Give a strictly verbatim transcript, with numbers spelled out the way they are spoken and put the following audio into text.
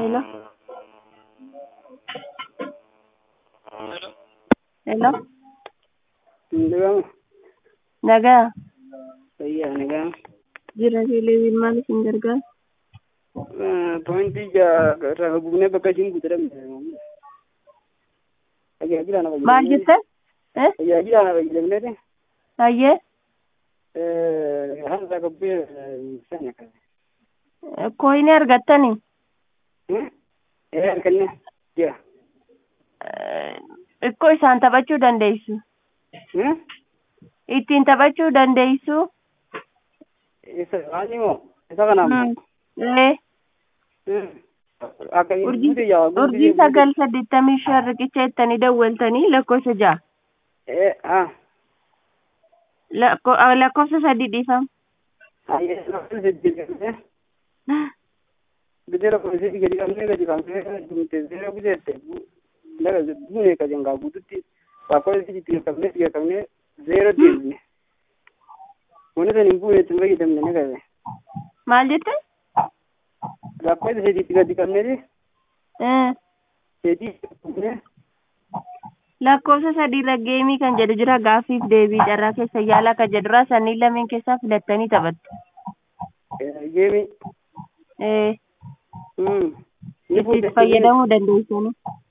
Hello? Hello? Nagam, Naga, iya nagam. jira televizion maal isin gargaara? Pointi ja ra bugne bakka jin gudram. Ayya jira na bayi. Maal jettan? Eh? Ayya jira na bayi lemne de. Hayyee? Eh han da gobbe sanya ka. Koyinii argattanii? Hmm? Eh kanne. Ja. Xiqqoo isaan taphachuu dandeessu. Hmm? Ittiin taphachuu dandeessu. Isa ani mo. Isa kana mo. Eh? Hmm. Akka Urjii gudi ya gudi. urjii sagal saddeettamii shan riqicha jettanii dawwaltanii lakkoofsa ja'a. Eh ah. Lakko lakkoofsa sadii dhiifama. Ayya na se digamne. Bidera ko se digamne ga digamne dumte zero bidete. Daga dune ka janga gudutti. Bakko se digamne digamne zero digamne. Wani da nimbu ne tumbe gidan ne ga. Maal jette? Bakko se digamne ne. Eh. Jadi ne. Lakkoofsa sadiirra geemii kan jedhu jira gaaffiif deebii carraa keessa yaalaa kan jedhurraa sannii lameen keessaa filattanii taphattu. Gemi. Eh. Hmm. Ni Itti fayyadamuu dandeessanii.